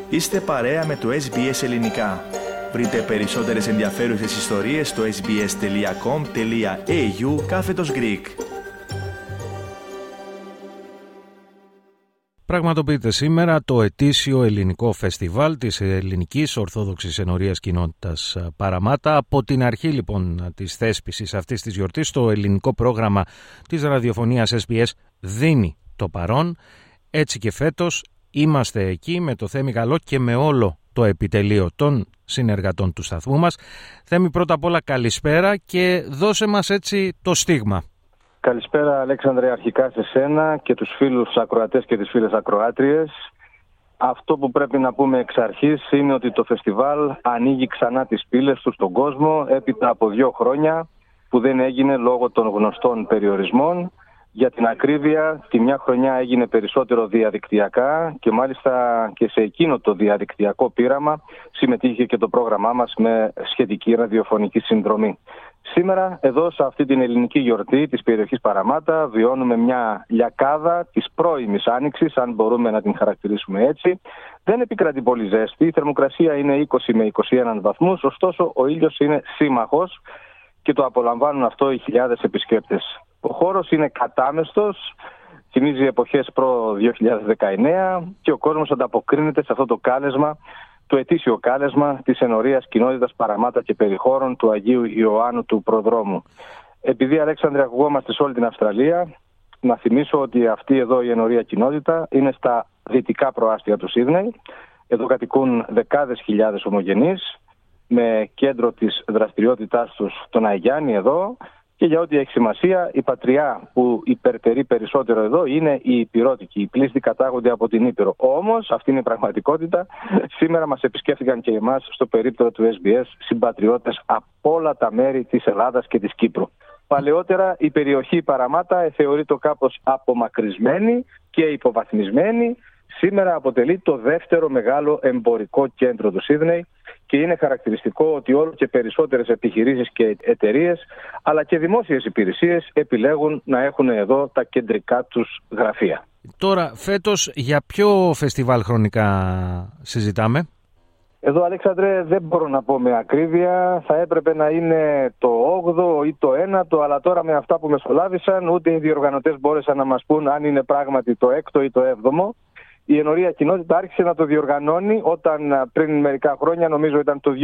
Είστε παρέα με το SBS Ελληνικά. Βρείτε περισσότερες ενδιαφέρουσες ιστορίες στο sbs.com.au/Greek. Πραγματοποιείται σήμερα το ετήσιο ελληνικό φεστιβάλ της Ελληνικής Ορθόδοξης Ενορίας Κοινότητας Παραμάτα. Από την αρχή λοιπόν της θέσπισης αυτής της γιορτής, το ελληνικό πρόγραμμα της ραδιοφωνίας SBS δίνει το παρόν. Έτσι και φέτος είμαστε εκεί με το Θέμη Γαλλό και με όλο το επιτελείο των συνεργατών του σταθμού μας. Θέμη, πρώτα απ' όλα καλησπέρα και δώσε μας έτσι το στίγμα. Καλησπέρα Αλέξανδρε, αρχικά σε σένα και τους φίλους ακροατές και τις φίλες ακροάτριες. Αυτό που πρέπει να πούμε εξ αρχής είναι ότι το φεστιβάλ ανοίγει ξανά τις πύλες του στον κόσμο έπειτα από 2 χρόνια που δεν έγινε λόγω των γνωστών περιορισμών. Για την ακρίβεια, τη μια χρονιά έγινε περισσότερο διαδικτυακά και μάλιστα και σε εκείνο το διαδικτυακό πείραμα συμμετείχε και το πρόγραμμά μας με σχετική ραδιοφωνική συνδρομή. Σήμερα, εδώ σε αυτή την ελληνική γιορτή της περιοχής Παραμάτα, βιώνουμε μια λιακάδα της πρώιμης άνοιξης, αν μπορούμε να την χαρακτηρίσουμε έτσι. Δεν επικρατεί πολύ ζέστη, η θερμοκρασία είναι 20 με 21 βαθμούς, ωστόσο ο ήλιος είναι σύμμαχος και το απολαμβάνουν αυτό οι χιλιάδες επισκέπτες. Ο χώρος είναι κατάμεστος, θυμίζει εποχές προ 2019 και ο κόσμος ανταποκρίνεται σε αυτό το κάλεσμα, το ετήσιο κάλεσμα της Ενορίας Κοινότητας Παραμάτα και Περιχώρων του Αγίου Ιωάννου του Προδρόμου. Επειδή, Αλέξανδρε, ακουγόμαστε σε όλη την Αυστραλία, να θυμίσω ότι αυτή εδώ η Ενορία Κοινότητα είναι στα δυτικά προάστια του Σίδνεϊ. Εδώ κατοικούν δεκάδες χιλιάδες ομογενείς, με κέντρο της δραστηριότητάς τους τον Αγιάννη εδώ. Και για ό,τι έχει σημασία, η πατριά που υπερτερεί περισσότερο εδώ είναι η Ηπειρώτικη. Οι πλήστοι κατάγονται από την Ήπειρο. Όμως, αυτή είναι η πραγματικότητα. Σήμερα μας επισκέφθηκαν και εμάς στο περίπτερο του SBS συμπατριώτες από όλα τα μέρη της Ελλάδας και της Κύπρου. Παλαιότερα η περιοχή Παραμάτα θεωρείται κάπως απομακρυσμένη και υποβαθμισμένη. Σήμερα αποτελεί το δεύτερο μεγάλο εμπορικό κέντρο του Σίδνεϊ και είναι χαρακτηριστικό ότι όλο και περισσότερες επιχειρήσεις και εταιρείες αλλά και δημόσιες υπηρεσίες επιλέγουν να έχουν εδώ τα κεντρικά τους γραφεία. Τώρα, φέτος για ποιο φεστιβάλ χρονικά συζητάμε? Εδώ, Αλέξανδρε, δεν μπορώ να πω με ακρίβεια. Θα έπρεπε να είναι το 8ο ή το 9ο, αλλά τώρα με αυτά που μεσολάβησαν ούτε οι διοργανωτές μπόρεσαν να μας πούν αν είναι πράγματι το 6ο ή το 7ο. Η Ενορία Κοινότητα άρχισε να το διοργανώνει όταν πριν μερικά χρόνια, νομίζω ήταν το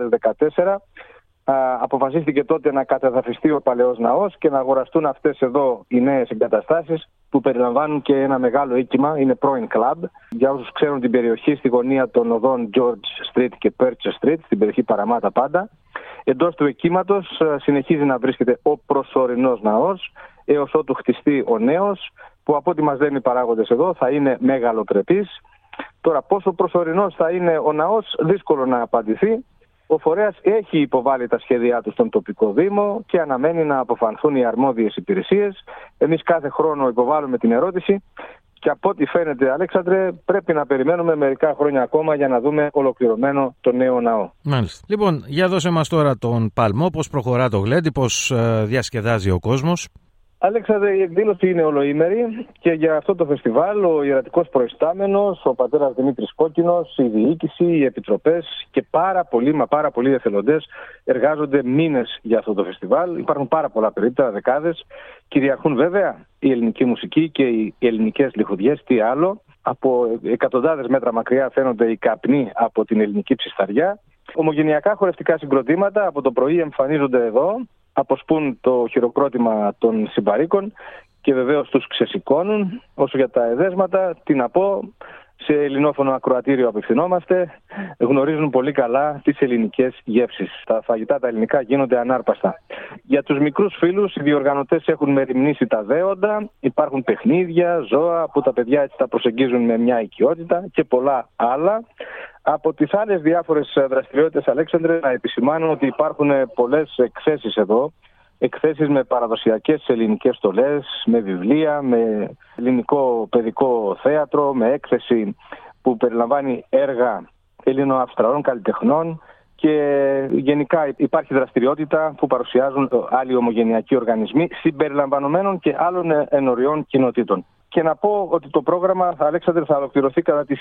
2014, αποφασίστηκε τότε να κατεδαφιστεί ο παλαιός ναός και να αγοραστούν αυτές εδώ οι νέες εγκαταστάσεις που περιλαμβάνουν και ένα μεγάλο οίκημα, είναι πρώην κλαμπ. Για όσους ξέρουν την περιοχή, στη γωνία των οδών George Street και Percher Street, στην περιοχή Παραμάτα πάντα. Εντός του οικήματος συνεχίζει να βρίσκεται ο προσωρινός ναός, έως ότου χτιστεί ο νέος, που από ό,τι μας λένε οι παράγοντες εδώ θα είναι μεγαλοπρεπής. Τώρα πόσο προσωρινός θα είναι ο ναός, δύσκολο να απαντηθεί. Ο φορέας έχει υποβάλει τα σχέδιά του στον τοπικό δήμο και αναμένει να αποφανθούν οι αρμόδιες υπηρεσίες. Εμείς κάθε χρόνο υποβάλλουμε την ερώτηση και από ό,τι φαίνεται, Αλέξανδρε, πρέπει να περιμένουμε μερικά χρόνια ακόμα για να δούμε ολοκληρωμένο το νέο ναό. Μάλιστα. Λοιπόν, για δώσε μας τώρα τον παλμό, πώς προχωρά το γλέντι, πώς διασκεδάζει ο κόσμος. Αλέξανδρε, η εκδήλωση είναι ολοήμερη και για αυτό το φεστιβάλ ο ιερατικός προϊστάμενος, ο πατέρας Δημήτρης Κόκκινος, η διοίκηση, οι επιτροπές και πάρα πολλοί εθελοντές εργάζονται μήνες για αυτό το φεστιβάλ. Υπάρχουν πάρα πολλά περίπτερα, δεκάδες. Κυριαρχούν βέβαια η ελληνική μουσική και οι ελληνικές λιχουδιές, τι άλλο. Από εκατοντάδες μέτρα μακριά φαίνονται οι καπνοί από την ελληνική ψισταριά. Ομογενειακά χορευτικά συγκροτήματα από το πρωί εμφανίζονται εδώ. Αποσπούν το χειροκρότημα των συμπαρίκων και βεβαίως τους ξεσηκώνουν. Όσο για τα εδέσματα, τι να πω, σε ελληνόφωνο ακροατήριο απευθυνόμαστε, γνωρίζουν πολύ καλά τις ελληνικές γεύσεις. Τα φαγητά τα ελληνικά γίνονται ανάρπαστα. Για τους μικρούς φίλους, οι διοργανωτές έχουν μεριμνήσει τα δέοντα, υπάρχουν παιχνίδια, ζώα που τα παιδιά έτσι τα προσεγγίζουν με μια οικειότητα και πολλά άλλα. Από τις άλλες διάφορες δραστηριότητες, Αλέξανδρε, να επισημάνω ότι υπάρχουν πολλές εκθέσεις εδώ. Εκθέσεις με παραδοσιακές ελληνικές στολές, με βιβλία, με ελληνικό παιδικό θέατρο, με έκθεση που περιλαμβάνει έργα Ελληνοαυστραλών καλλιτεχνών και γενικά υπάρχει δραστηριότητα που παρουσιάζουν άλλοι ομογενειακοί οργανισμοί συμπεριλαμβανομένων και άλλων ενωριών κοινοτήτων. Και να πω ότι το πρόγραμμα, Αλέξανδρε, θα ολοκληρωθεί κατά τις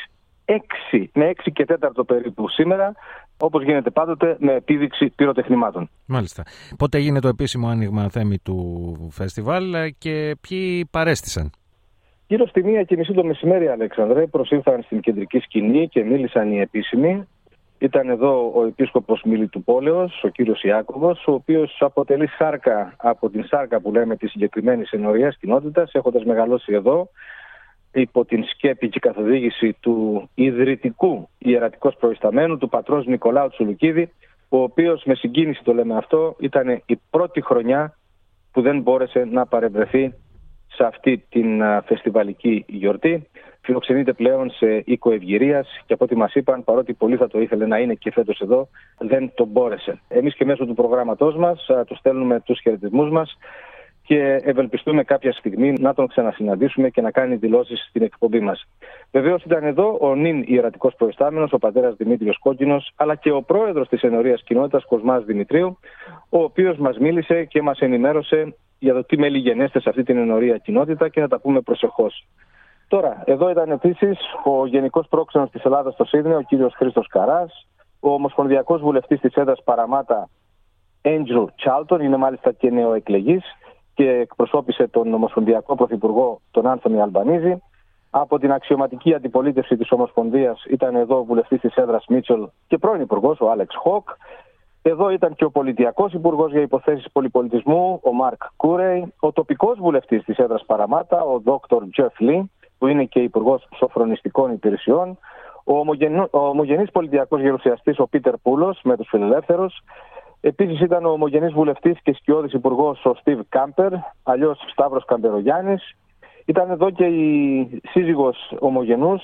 με 6 και 4 περίπου σήμερα, όπως γίνεται πάντοτε, με επίδειξη πυροτεχνημάτων. Μάλιστα. Πότε έγινε το επίσημο άνοιγμα, Θέμη, του φεστιβάλ και ποιοι παρέστησαν? Γύρω στη 1:30 το μεσημέρι, Αλέξανδρε, προσήλθαν στην κεντρική σκηνή και μίλησαν οι επίσημοι. Ήταν εδώ ο επίσκοπος Μιλιτουπόλεως, ο κύριος Ιάκωβος, ο οποίος αποτελεί σάρκα από την σάρκα που λέμε της συγκεκριμένης ενορίας κοινότητας, έχοντας μεγαλώσει εδώ υπό την σκέπη και καθοδήγηση του ιδρυτικού ιερατικός προϊσταμένου, του πατρός Νικολάου Τσουλουκίδη, ο οποίος, με συγκίνηση το λέμε αυτό, ήταν η πρώτη χρονιά που δεν μπόρεσε να παρευρεθεί σε αυτή την φεστιβαλική γιορτή. Φιλοξενείται πλέον σε οίκο ευγυρίας και από ό,τι μας είπαν, παρότι πολύ θα το ήθελε να είναι και φέτος εδώ, δεν το μπόρεσε. Εμείς και μέσω του προγράμματός μας του στέλνουμε τους χαιρετισμούς μας και ευελπιστούμε κάποια στιγμή να τον ξανασυναντήσουμε και να κάνει δηλώσεις στην εκπομπή μας. Βεβαίως ήταν εδώ ο νυν ιερατικός προϊστάμενος, ο πατέρας Δημήτριος Κόκκινος, αλλά και ο πρόεδρος της ενορίας κοινότητας, Κοσμάς Δημητρίου, ο οποίος μας μίλησε και μας ενημέρωσε για το τι μελιγενέστε σε αυτή την ενορία κοινότητα και θα τα πούμε προσεχώς. Τώρα, εδώ ήταν επίσης ο Γενικός Πρόξενος της Ελλάδας στο Σίδνεϊ, ο κύριος Χρήστος Καράς, ο Ομοσπονδιακός Βουλευτής της έδρας Παραμάτα, Έντζου Τσάλτον, είναι μάλιστα και νεοεκλεγής και εκπροσώπησε τον Ομοσπονδιακό Πρωθυπουργό, τον Άνθονι Αλμπανίζη. Από την αξιωματική αντιπολίτευση της Ομοσπονδίας ήταν εδώ ο βουλευτής της έδρας Μίτσελ και πρώην υπουργός, ο Άλεξ Χοκ. Εδώ ήταν και ο πολιτιακός υπουργός για υποθέσεις πολυπολιτισμού, ο Μάρκ Κούρεϊ, ο τοπικός βουλευτής της έδρας Παραμάτα, ο Δόκτωρ Τζεφ Λι, που είναι και υπουργός σοφρονιστικών υπηρεσιών, ο ομογενής πολιτιακός γερουσιαστής, ο Πίτερ Πούλος, με τους φιλελεύθερους. Επίσης ήταν ο ομογενής βουλευτής και σκιώδης υπουργός, ο Στίβ Κάμπερ, αλλιώς Σταύρος Καμπερογιάννης. Ήταν εδώ και η σύζυγος ομογενούς,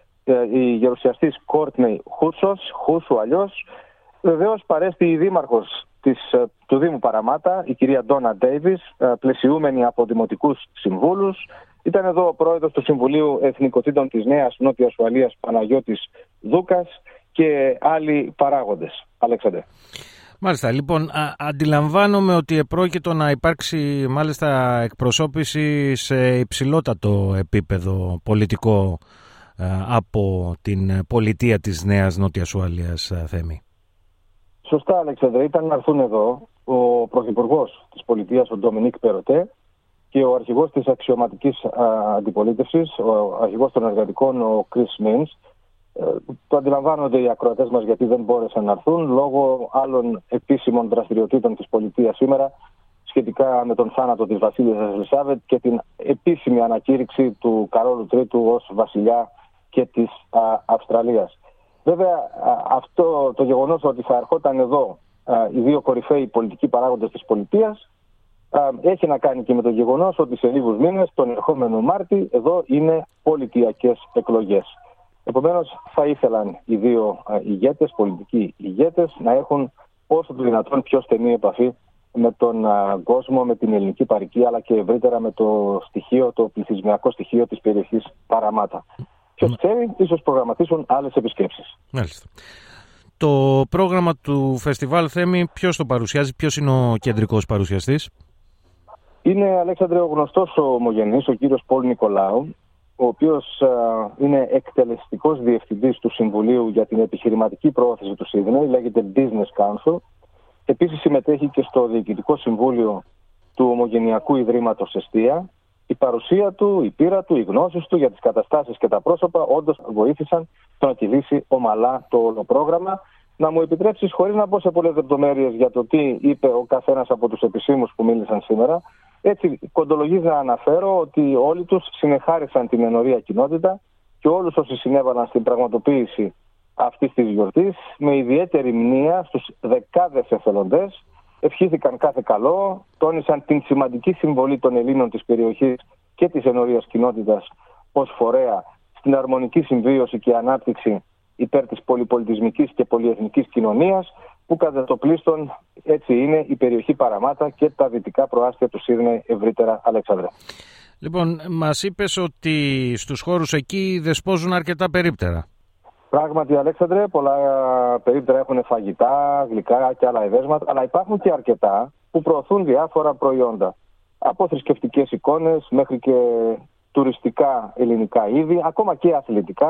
η γερουσιαστής Κόρτνεϊ Χούσου αλλιώς. Βεβαίως παρέστη η δήμαρχος του Δήμου Παραμάτα, η κυρία Ντόνα Ντέιβις, πλαισιούμενη από δημοτικούς συμβούλους. Ήταν εδώ ο πρόεδρος του Συμβουλίου Εθνικοτήτων της Νέας Νότιας Ουαλίας, Παναγιώτης Δούκας, και άλλοι παράγοντες. Αλέξανδρε. Μάλιστα. Λοιπόν, αντιλαμβάνομαι ότι επρόκειτο να υπάρξει μάλιστα εκπροσώπηση σε υψηλότατο επίπεδο πολιτικό από την πολιτεία της Νέας Νότιας Ουαλίας, Θέμη. Σωστά, Αλέξανδρε. Ήταν να έρθουν εδώ ο πρωθυπουργός της πολιτείας, ο Ντομινίκ Περοτέ, και ο αρχηγός της αξιωματικής αντιπολίτευσης, ο αρχηγός των εργατικών, ο Κρίς Μίνς. Το αντιλαμβάνονται οι ακροατές μας γιατί δεν μπόρεσαν να έρθουν λόγω άλλων επίσημων δραστηριοτήτων της πολιτείας σήμερα σχετικά με τον θάνατο της βασίλισσας Ελισάβετ και την επίσημη ανακήρυξη του Καρόλου Τρίτου ως βασιλιά και της Αυστραλίας. Βέβαια, αυτό το γεγονός ότι θα ερχόταν εδώ οι δύο κορυφαίοι πολιτικοί παράγοντες της πολιτείας έχει να κάνει και με το γεγονός ότι σε λίγους μήνες, τον ερχόμενο Μάρτη, εδώ είναι πολιτιακές εκλογές. Επομένως, θα ήθελαν οι δύο ηγέτες, πολιτικοί ηγέτες, να έχουν όσο το δυνατόν πιο στενή επαφή με τον κόσμο, με την ελληνική παροικία, αλλά και ευρύτερα με το στοιχείο, το πληθυσμιακό στοιχείο της περιοχής Παραμάτα. Ποιος ξέρει, ίσως προγραμματίσουν άλλες επισκέψεις. Μάλιστα. Το πρόγραμμα του φεστιβάλ, Θέμη, ποιος το παρουσιάζει, ποιος είναι ο κεντρικός παρουσιαστής? Είναι, Αλέξανδρε, ο γνωστός ο ομογενής, ο κύριος Πολ Νικολάου, ο οποίος είναι εκτελεστικός διευθυντής του Συμβουλίου για την επιχειρηματική προώθηση του Σίδνεϊ, λέγεται Business Council. Επίσης συμμετέχει και στο Διοικητικό Συμβούλιο του Ομογενειακού Ιδρύματος Εστία. Η παρουσία του, η πείρα του, οι γνώσεις του για τις καταστάσεις και τα πρόσωπα όντως βοήθησαν στο να κυλήσει ομαλά το όλο πρόγραμμα. Να μου επιτρέψεις, χωρίς να μπω σε πολλές λεπτομέρειες για το τι είπε ο καθένας από τους επισήμους που μίλησαν σήμερα, έτσι κοντολογίζει να αναφέρω ότι όλοι τους συνεχάρισαν την ενορία κοινότητα και όλους όσοι συνέβαλαν στην πραγματοποίηση αυτής της γιορτής, με ιδιαίτερη μνήα στους δεκάδες εθελοντές, ευχήθηκαν κάθε καλό, τόνισαν την σημαντική συμβολή των Ελλήνων της περιοχής και της ενορίας κοινότητας ως φορέα στην αρμονική συμβίωση και ανάπτυξη υπέρ της πολυπολιτισμικής και πολυεθνικής κοινωνίας, που κατά το πλείστον έτσι είναι η περιοχή Παραμάτα και τα δυτικά προάστια του Σίδνεϊ ευρύτερα, Αλέξανδρε. Λοιπόν, μας είπες ότι στους χώρους εκεί δεσπόζουν αρκετά περίπτερα. Πράγματι, Αλέξανδρε, πολλά περίπτερα έχουν φαγητά, γλυκά και άλλα εδέσματα, αλλά υπάρχουν και αρκετά που προωθούν διάφορα προϊόντα. Από θρησκευτικές εικόνες μέχρι και τουριστικά ελληνικά είδη, ακόμα και αθλητικά.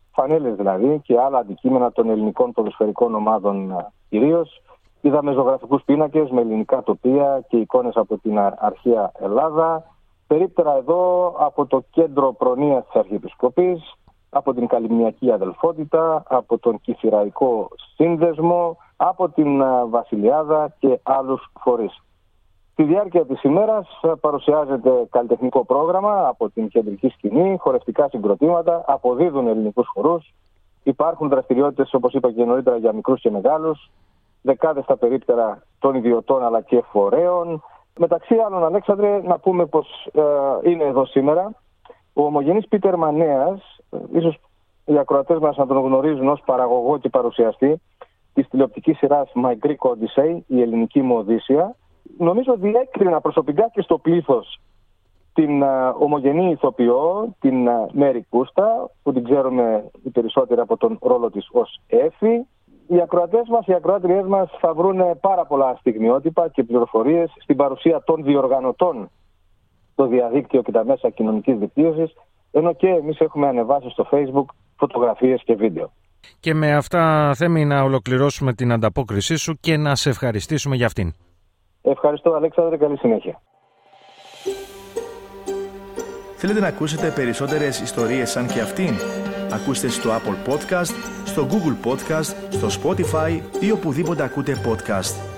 φανέλες δηλαδή και άλλα αντικείμενα των ελληνικών ποδοσφαιρικών ομάδων κυρίως. Είδαμε ζωγραφικούς πίνακες με ελληνικά τοπία και εικόνες από την αρχαία Ελλάδα. Περίπτερα εδώ από το κέντρο προνοίας της Αρχιεπισκοπής, από την Καλυμνιακή Αδελφότητα, από τον Κηφειραϊκό Σύνδεσμο, από την Βασιλιάδα και άλλους φορείς. Στη διάρκεια της ημέρας παρουσιάζεται καλλιτεχνικό πρόγραμμα από την κεντρική σκηνή, χορευτικά συγκροτήματα, αποδίδουν ελληνικούς χορούς. Υπάρχουν δραστηριότητες, όπως είπα και νωρίτερα, για μικρούς και μεγάλους, δεκάδες τα περίπτερα των ιδιωτών αλλά και φορέων. Μεταξύ άλλων, Αλέξανδρε, να πούμε πως είναι εδώ σήμερα ο ομογενής Πίτερ Μανέας, ίσως οι ακροατές μας να τον γνωρίζουν ως παραγωγό και παρουσιαστή της τηλεοπτικής σειράς My Greek Odyssey, η ελληνική μου Οδύσσεια. Νομίζω διέκρινα προσωπικά και στο πλήθος την ομογενή ηθοποιό, την Μέρη Κούστα, που την ξέρουμε οι περισσότεροι από τον ρόλο της ως Έφη. Οι ακροατές μας, οι ακροάτριές μας θα βρουν πάρα πολλά στιγμιότυπα και πληροφορίες στην παρουσία των διοργανωτών στο διαδίκτυο και τα μέσα κοινωνικής δικτύωσης, ενώ και εμείς έχουμε ανεβάσει στο Facebook φωτογραφίες και βίντεο. Και με αυτά, Θέμη, να ολοκληρώσουμε την ανταπόκρισή σου και να σε ευχαριστήσουμε για αυτήν. Ευχαριστώ, Αλέξανδρε, καλή συνέχεια. Θέλετε να ακούσετε περισσότερες ιστορίες σαν και αυτήν? Ακούστε στο Apple Podcast, στο Google Podcast, στο Spotify ή οπουδήποτε ακούτε podcast.